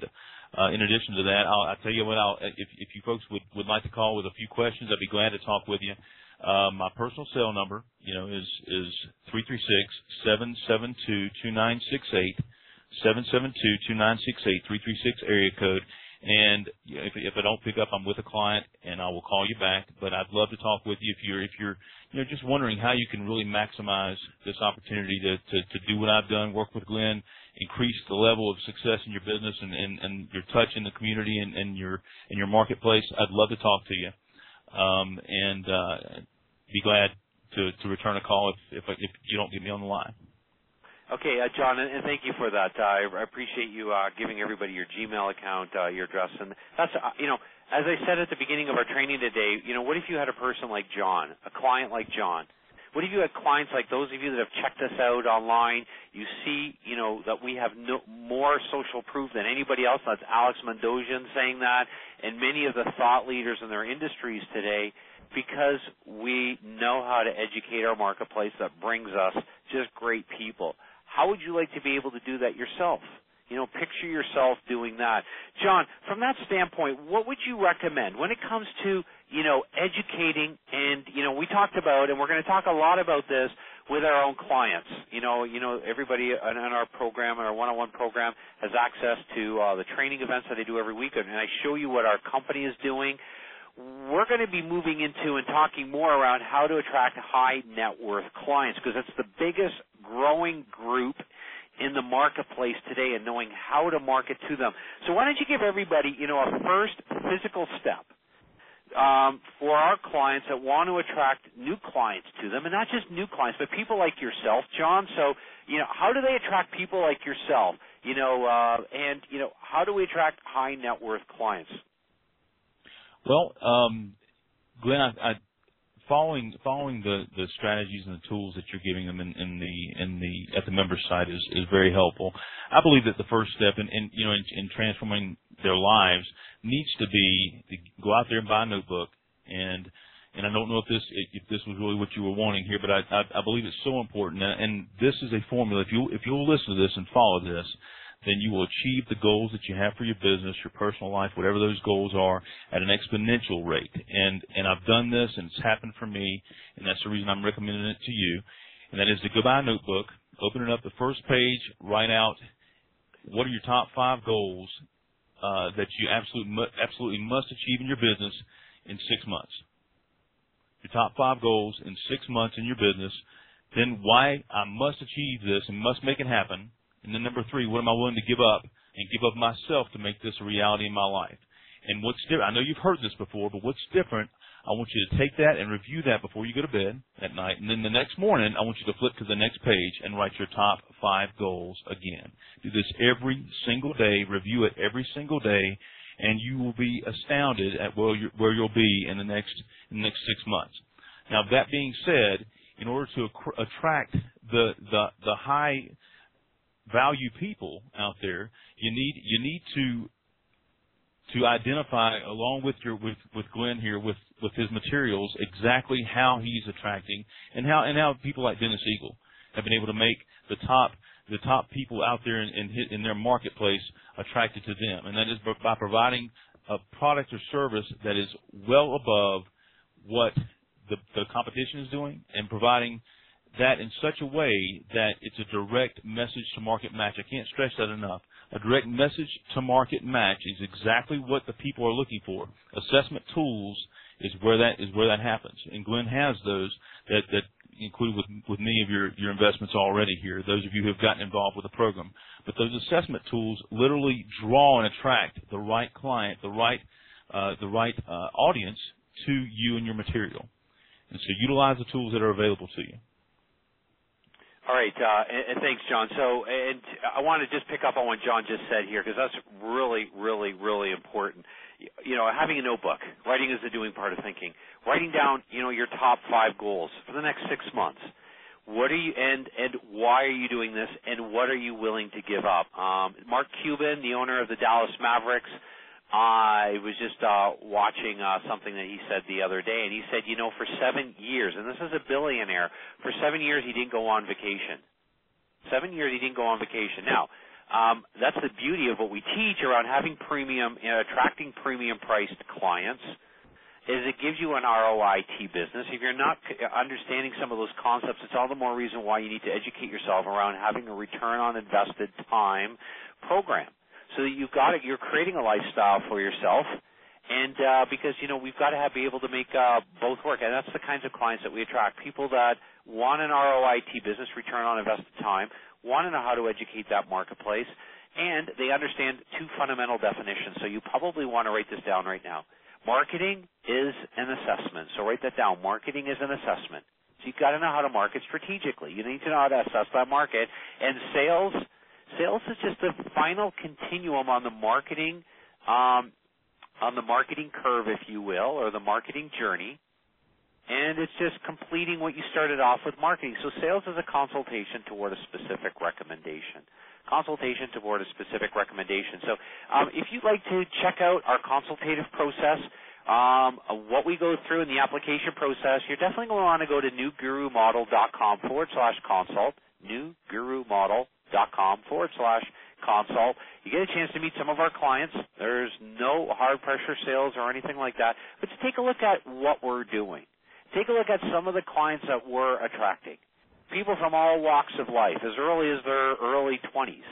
S2: Uh, in addition to that, I'll, I'll tell you what, I'll, if, if you folks would, would like to call with a few questions, I'd be glad to talk with you. Uh, my personal cell number, you know, is, is three three six, seven seven two, two nine six eight, seven seven two, two nine six eight, three three six area code. And if, if I don't pick up, I'm with a client, and I will call you back. But I'd love to talk with you if you're, if you're, you know, just wondering how you can really maximize this opportunity to, to, to do what I've done, work with Glenn, increase the level of success in your business and, and, and your touch in the community and, and your in your marketplace. I'd love to talk to you, um, and uh, be glad to, to return a call if, if if you don't get me on the line.
S1: Okay, uh, John, and, and thank you for that. Uh, I appreciate you uh, giving everybody your Gmail account, uh, your address, and that's uh, you know, as I said at the beginning of our training today, you know, what if you had a person like John, a client like John? What if you had clients like those of you that have checked us out online? You see, you know, that we have no, more social proof than anybody else. That's Alex Mandossian saying that, and many of the thought leaders in their industries today, because we know how to educate our marketplace that brings us just great people. How would you like to be able to do that yourself? You know, picture yourself doing that. John, from that standpoint, what would you recommend when it comes to, you know, educating and, you know, we talked about, and we're going to talk a lot about this with our own clients. You know, you know, everybody in our program, in our one-on-one program, has access to uh, the training events that they do every week, and I show you what our company is doing. We're going to be moving into and talking more around how to attract high net worth clients, because it's the biggest growing group in the marketplace today, and knowing how to market to them. So why don't you give everybody, you know, a first physical step um, for our clients that want to attract new clients to them, and not just new clients, but people like yourself, John. So, you know, how do they attract people like yourself? You know, uh, and, you know, how do we attract high net worth clients?
S2: Well, um, Glenn, I, I following following the, the strategies and the tools that you're giving them in, in the in the at the member site is, is very helpful. I believe that the first step in, in you know in, in transforming their lives needs to be to go out there and buy a notebook, and and I don't know if this if this was really what you were wanting here, but I I, I believe it's so important, and, and this is a formula. If you if you'll listen to this and follow this, then you will achieve the goals that you have for your business, your personal life, whatever those goals are, at an exponential rate. And and I've done this, and it's happened for me, and that's the reason I'm recommending it to you. And that is to go buy a notebook, open it up, the first page, write out what are your top five goals uh, that you absolutely absolutely must achieve in your business in six months. Your top five goals in six months in your business. Then why I must achieve this and must make it happen. And then number three, what am I willing to give up and give up myself to make this a reality in my life? And what's different, I know you've heard this before, but what's different, I want you to take that and review that before you go to bed at night. And then the next morning, I want you to flip to the next page and write your top five goals again. Do this every single day, review it every single day, and you will be astounded at where, you're, where you'll be in the next in the next six months. Now, that being said, in order to attract the the, the high value people out there, you need you need to to identify, along with your with, with Glenn here, with, with his materials, exactly how he's attracting and how and how people like Dennis Eagle have been able to make the top the top people out there in in, in their marketplace attracted to them, and that is by providing a product or service that is well above what the, the competition is doing, and providing that in such a way that it's a direct message to market match. I can't stress that enough. A direct message to market match is exactly what the people are looking for. Assessment tools is where that is where that happens, and Glenn has those that that included with with many of your your investments already here. Those of you who have gotten involved with the program, but those assessment tools literally draw and attract the right client, the right uh, the right uh, audience to you and your material, and so utilize the tools that are available to you.
S1: All right, uh, and, and thanks, John. So, and I want to just pick up on what John just said here, because that's really, really, really important. You know, having a notebook, writing is the doing part of thinking. Writing down, you know, your top five goals for the next six months. What are you, and and why are you doing this, and what are you willing to give up? Um, Mark Cuban, the owner of the Dallas Mavericks, I was just uh, watching uh, something that he said the other day, and he said, you know, for seven years, and this is a billionaire, for seven years he didn't go on vacation. Seven years he didn't go on vacation. Now, um, that's the beauty of what we teach around having premium and attracting premium-priced clients, is it gives you an R O I T business. If you're not understanding some of those concepts, it's all the more reason why you need to educate yourself around having a return on invested time program. So that you've got it, you're creating a lifestyle for yourself, and uh, because you know we've got to have, be able to make uh, both work, and that's the kinds of clients that we attract: people that want an R O I T business, return on invested time, want to know how to educate that marketplace, and they understand two fundamental definitions. So you probably want to write this down right now. Marketing is an assessment. So write that down. Marketing is an assessment. So you've got to know how to market strategically. You need to know how to assess that market. And sales, sales is just the final continuum on the marketing, um, on the marketing curve, if you will, or the marketing journey. And it's just completing what you started off with marketing. So sales is a consultation toward a specific recommendation. Consultation toward a specific recommendation. So um, if you'd like to check out our consultative process, um, what we go through in the application process, you're definitely going to want to go to newgurumodel.com forward slash consult, newgurumodel.com forward slash consult. You get a chance to meet some of our clients. There's no hard pressure sales or anything like that, but to take a look at what we're doing. Take a look at some of the clients that we're attracting. People from all walks of life, as early as their early twenties,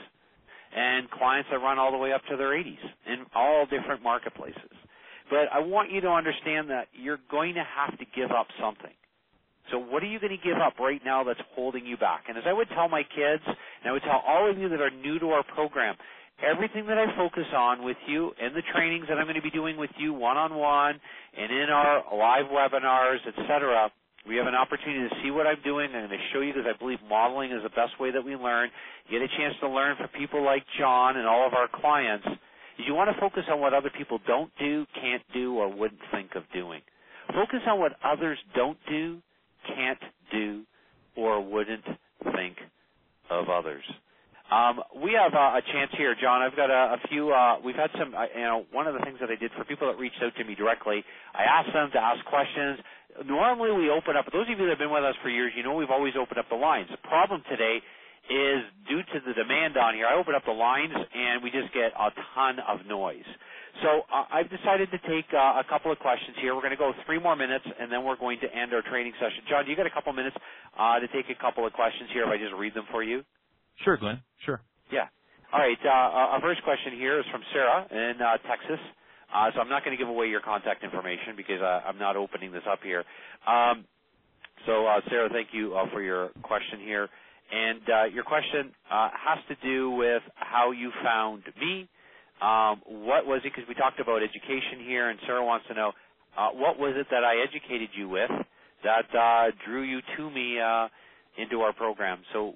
S1: and clients that run all the way up to their eighties in all different marketplaces. But I want you to understand that you're going to have to give up something. So what are you going to give up right now that's holding you back? And as I would tell my kids, and I would tell all of you that are new to our program, everything that I focus on with you and the trainings that I'm going to be doing with you one-on-one and in our live webinars, et cetera, we have an opportunity to see what I'm doing. I'm going to show you because I believe modeling is the best way that we learn. You get a chance to learn from people like John and all of our clients. You want to focus on what other people don't do, can't do, or wouldn't think of doing. Focus on what others don't do, can't do, or wouldn't think of others. Um, we have uh, a chance here, John. I've got a, a few. Uh, we've had some. Uh, you know, one of the things that I did for people that reached out to me directly, I asked them to ask questions. Normally, we open up. Those of you that have been with us for years, you know we've always opened up the lines. The problem today is due to the demand on here. I open up the lines, and we just get a ton of noise. So uh, I've decided to take uh, a couple of questions here. We're going to go three more minutes, and then we're going to end our training session. John, do you got a couple minutes uh, to take a couple of questions here if I just read them for you?
S2: Sure, Glenn. Sure.
S1: Yeah. All right. Uh, our first question here is from Sarah in uh, Texas. Uh, so I'm not going to give away your contact information because uh, I'm not opening this up here. Um, so, uh, Sarah, thank you uh, for your question here. And uh, your question uh, has to do with how you found me. Um, what was it? Because we talked about education here, and Sarah wants to know, uh, what was it that I educated you with that uh, drew you to me uh, into our program? So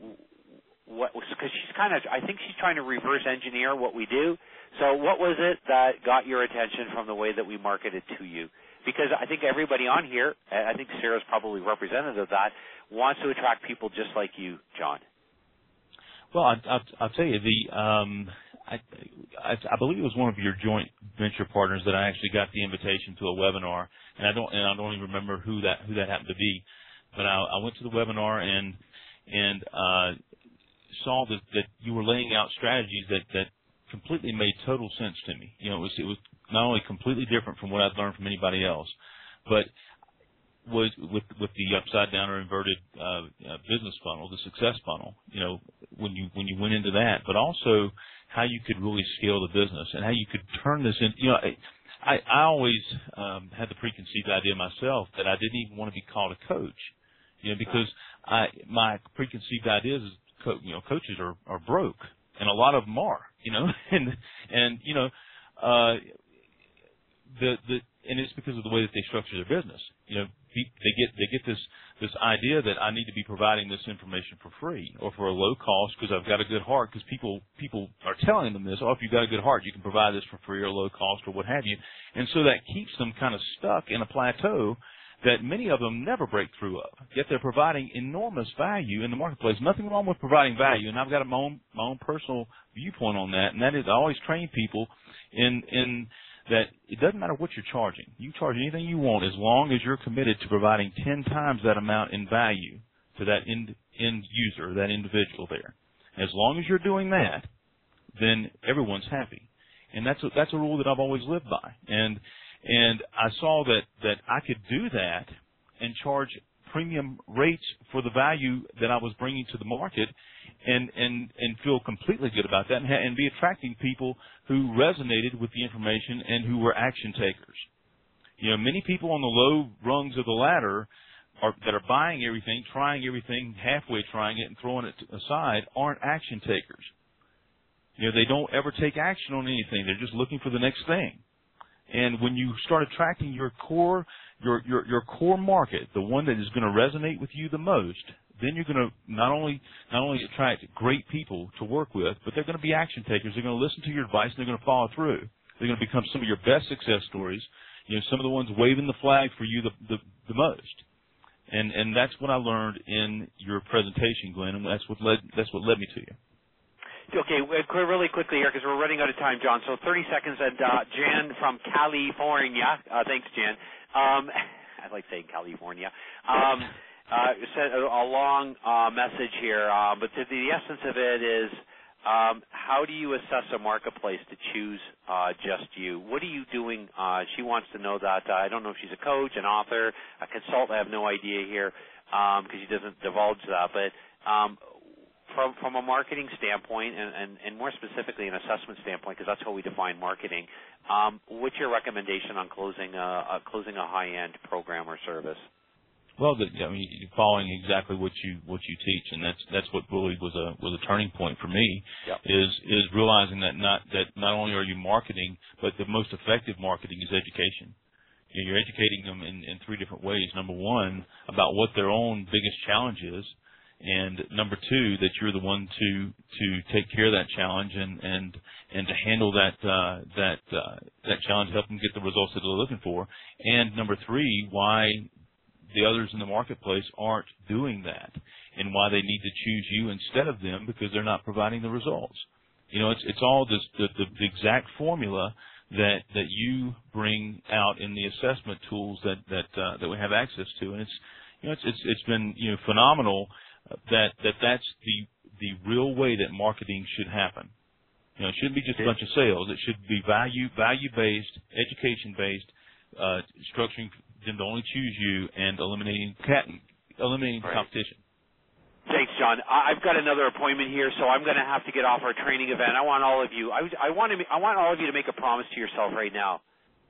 S1: what, because she's kind of, I think she's trying to reverse engineer what we do. So what was it that got your attention from the way that we marketed to you? Because I think everybody on here, I think Sarah's probably representative of that, wants to attract people just like you, John.
S2: Well, I, I, I'll tell you, the um, I, I, I believe it was one of your joint venture partners that I actually got the invitation to a webinar, and I don't and I don't even remember who that who that happened to be, but I, I went to the webinar and and uh, saw that, that you were laying out strategies that that completely made total sense to me. You know, it was it was not only completely different from what I'd learned from anybody else, but was with with the upside down or inverted uh, uh, business funnel, the success funnel. You know, when you when you went into that, but also how you could really scale the business and how you could turn this in. You know, I I always um, had the preconceived idea myself that I didn't even want to be called a coach. You know, because I my preconceived ideas is co- you know coaches are are broke, and a lot of them are. You know, and and you know. Uh, The, the and it's because of the way that they structure their business. You know, they get they get this this idea that I need to be providing this information for free or for a low cost because I've got a good heart. Because people people are telling them this. Oh, if you've got a good heart, you can provide this for free or low cost or what have you. And so that keeps them kind of stuck in a plateau that many of them never break through of. Yet they're providing enormous value in the marketplace. Nothing wrong with providing value, and I've got my own my own personal viewpoint on that. And that is, I always train people in in. that it doesn't matter what you're charging. You charge anything you want as long as you're committed to providing ten times that amount in value to that end, end user, that individual there. As long as you're doing that, then everyone's happy. And that's a, that's a rule that I've always lived by. And and I saw that, that I could do that and charge premium rates for the value that I was bringing to the market and, and, and feel completely good about that and, ha- and be attracting people who resonated with the information and who were action takers. You know, many people on the low rungs of the ladder are, that are buying everything, trying everything, halfway trying it and throwing it aside aren't action takers. You know, they don't ever take action on anything. They're just looking for the next thing. And when you start attracting your core, your, your, your core market, the one that is going to resonate with you the most, then you're going to not only, not only attract great people to work with, but they're going to be action takers. They're going to listen to your advice and they're going to follow through. They're going to become some of your best success stories. You know, some of the ones waving the flag for you the, the, the most. And, and that's what I learned in your presentation, Glenn, and that's what led, that's what led me to you.
S1: Okay, really quickly here because we're running out of time, John. So thirty seconds, and uh, Jan from California. Uh, thanks, Jan. Um, I like saying California. Um, uh, sent a, a long uh, message here, uh, but the, the essence of it is, um, how do you assess a marketplace to choose uh, just you? What are you doing? Uh, she wants to know that. Uh, I don't know if she's a coach, an author, a consultant. I have no idea here because um, she doesn't divulge that, but. Um, From from a marketing standpoint, and, and, and more specifically an assessment standpoint, because that's how we define marketing, um, what's your recommendation on closing a, a closing a high-end program or service?
S2: Well, the, I mean, following exactly what you what you teach, and that's that's what really was a was a turning point for me.
S1: Yep.
S2: Is is realizing that not that not only are you marketing, but the most effective marketing is education. You're educating them in, in three different ways. Number one, about what their own biggest challenge is. And number two, that you're the one to to take care of that challenge and and and to handle that uh, that uh, that challenge, help them get the results that they're looking for. And number three, why the others in the marketplace aren't doing that, and why they need to choose you instead of them because they're not providing the results. You know, it's it's all this the, the, the exact formula that that you bring out in the assessment tools that that uh, that we have access to, and it's you know it's it's, it's been you know phenomenal. That, that that's the, the real way that marketing should happen. You know, it shouldn't be just a bunch of sales. It should be value, value-based, education-based, uh, structuring them to only choose you and eliminating, eliminating right. competition.
S1: Thanks, John. I've got another appointment here, so I'm going to have to get off our training event. I want all of you, I, I want to, I want all of you to make a promise to yourself right now.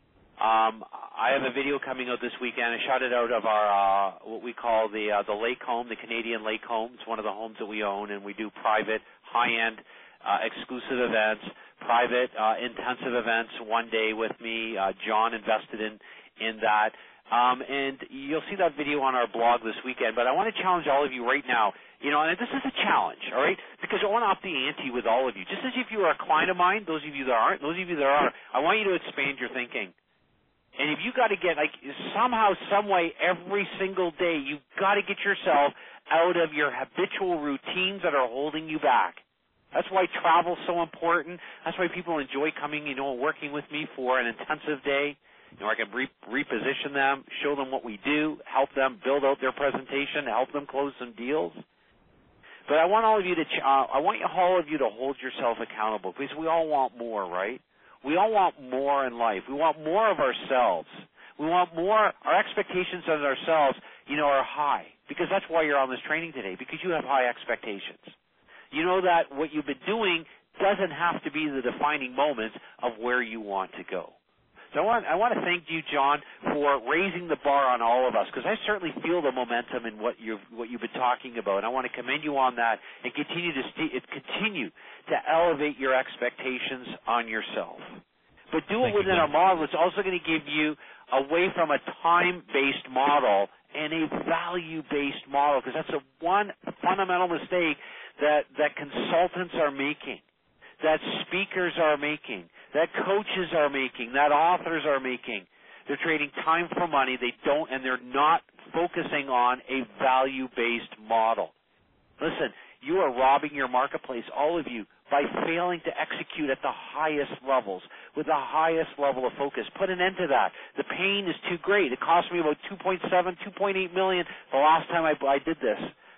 S1: Um, I have a video coming out this weekend. I shot it out of our uh, what we call the uh, the lake home, the Canadian lake home. It's one of the homes that we own, and we do private, high-end, uh, exclusive events, private, uh, intensive events. One day with me, uh, John invested in in that, um, and you'll see that video on our blog this weekend. But I want to challenge all of you right now. You know, and this is a challenge, all right? Because I want to up the ante with all of you. Just as if you are a client of mine, those of you that aren't, those of you that are, I want you to expand your thinking. And if you got to get, like, somehow, some way, every single day, you've got to get yourself out of your habitual routines that are holding you back. That's why travel's so important. That's why people enjoy coming, you know, working with me for an intensive day. You know, I can re- reposition them, show them what we do, help them build out their presentation, help them close some deals. But I want all of you to, uh, I want all of you to hold yourself accountable because we all want more, right? We all want more in life. We want more of ourselves. We want more. Our expectations of ourselves, you know, are high because that's why you're on this training today, because you have high expectations. You know that what you've been doing doesn't have to be the defining moments of where you want to go. So I want, I want to thank you, John, for raising the bar on all of us because I certainly feel the momentum in what you've, what you've been talking about. And I want to commend you on that and continue to st- continue to elevate your expectations on yourself. But do it
S2: thank
S1: within
S2: you,
S1: a model that's also going to give you away from a time-based model and a value-based model because that's a one fundamental mistake that, that consultants are making, that speakers are making, that coaches are making, that authors are making. They're trading time for money. They don't, and they're not focusing on a value-based model. Listen, you are robbing your marketplace, all of you, by failing to execute at the highest levels with the highest level of focus. Put an end to that. The pain is too great. It cost me about two point seven, two point eight million the last time I, I did this.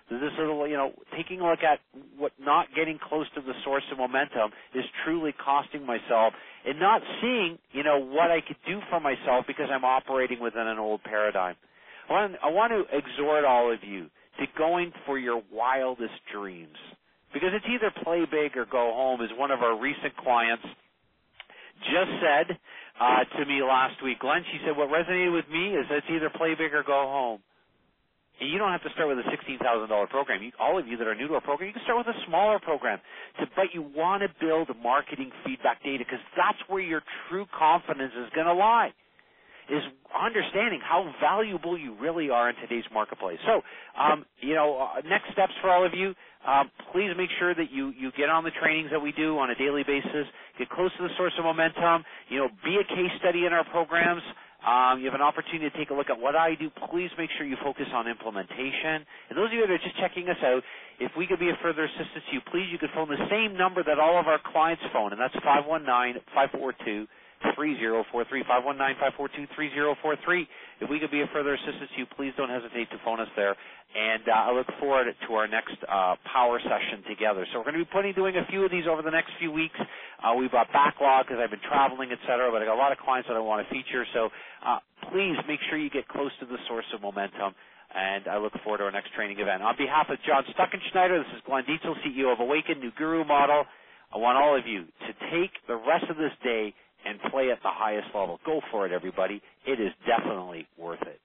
S3: This is, you know, taking a look at what not getting close to the source of momentum is truly costing myself, and not seeing, you know, what I could do for myself because I'm operating within an old paradigm. I want, I want to exhort all of you to going for your wildest dreams, because it's either play big or go home, as one of our recent clients just said uh, to me last week. Glenn, she said, what resonated with me is that it's either play big or go home. And you don't have to start with a sixteen thousand dollars program. You, all of you that are new to our program, you can start with a smaller program. To, but you want to build marketing feedback data, because that's where your true confidence is going to lie, is understanding how valuable you really are in today's marketplace. So, um, you know, uh, next steps for all of you, um, please make sure that you, you get on the trainings that we do on a daily basis, get close to the source of momentum, you know, be a case study in our programs. Um, you have an opportunity to take a look at what I do. Please make sure you focus on implementation. And those of you that are just checking us out, if we could be of further assistance to you, please, you could phone the same number that all of our clients phone, and that's five one nine, five four two, three zero four three, five one nine, five four two, three zero four three. If we could be of further assistance to you, please don't hesitate to phone us there. And uh, I look forward to our next uh, power session together. So we're going to be putting, doing a few of these over the next few weeks. Uh, we've got backlog because I've been traveling, et cetera, but I got a lot of clients that I want to feature. So uh, please make sure you get close to the source of momentum. And I look forward to our next training event. On behalf of John Stuckenschneider, this is Glenn Dietzel, C E O of Awaken, New Guru Model. I want all of you to take the rest of this day and play at the highest level. Go for it, everybody. It is definitely worth it.